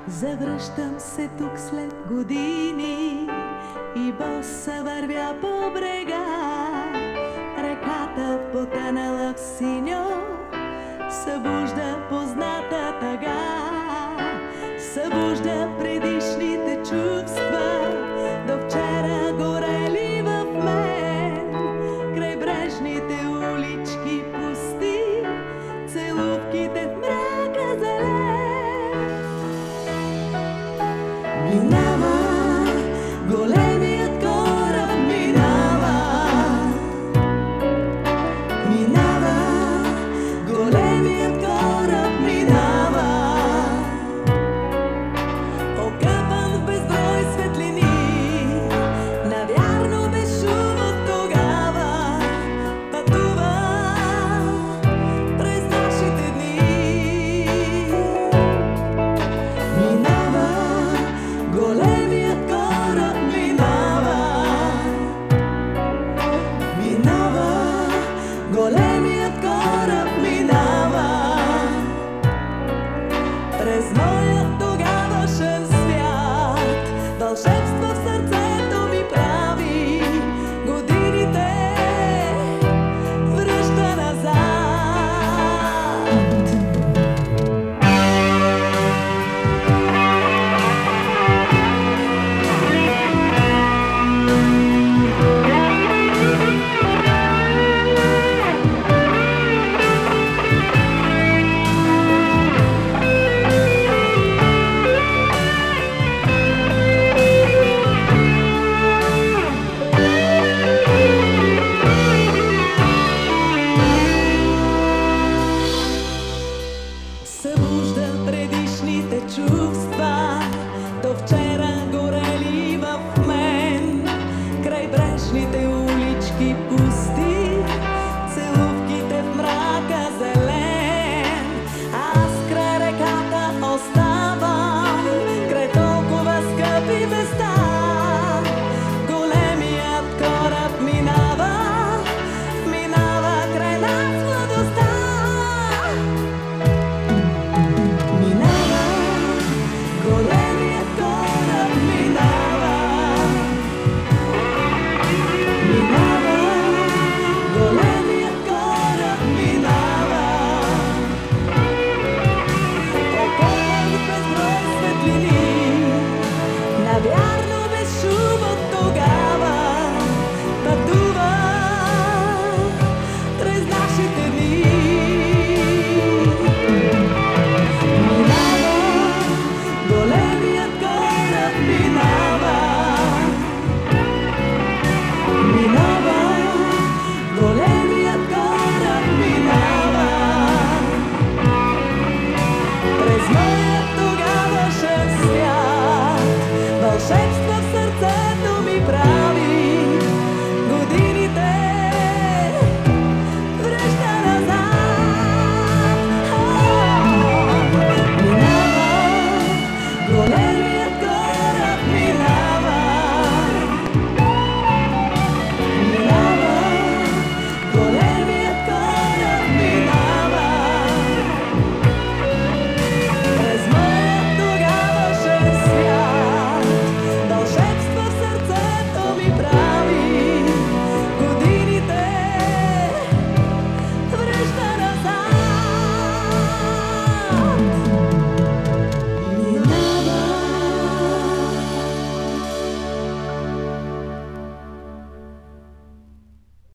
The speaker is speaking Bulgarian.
Завръщам се тук след години и боса вървя по брега. Реката потънала в синьо събужда позната тъга, събужда предишните чувства, до вчера горели в мен. Крайбрежните улички пусти, целувките в мрака зелен. Минава големият кораб, минава, минава големият кораб, минава, окъпан в безброй светлини, навярно без шум от тогава пътува през нашите дни. Минава големият кораб, минава, минава големият кораб, минава през моят